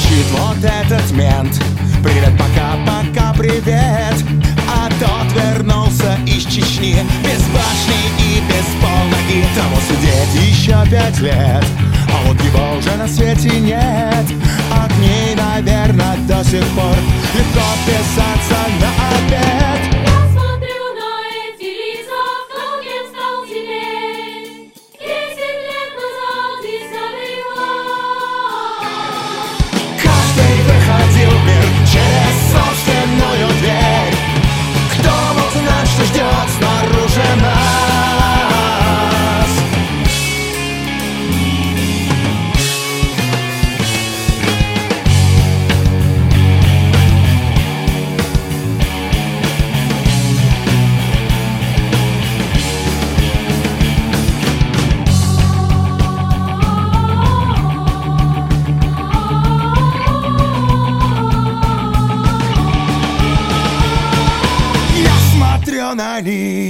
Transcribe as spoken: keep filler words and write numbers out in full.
Кричит вот этот мент: привет, пока, пока, привет. А тот вернулся из Чечни, без башни и без полноги. Тому сидеть еще пять лет, а вот его уже на свете нет. От ней, наверное, до сих пор легко писаться на обед. Я смотрю на эти лица, кто кем стал теперь. Десять лет назад и забыла. Каждый выходил в мир через собственную дверь. Кто мог знать, что ждет снаружи нас? На них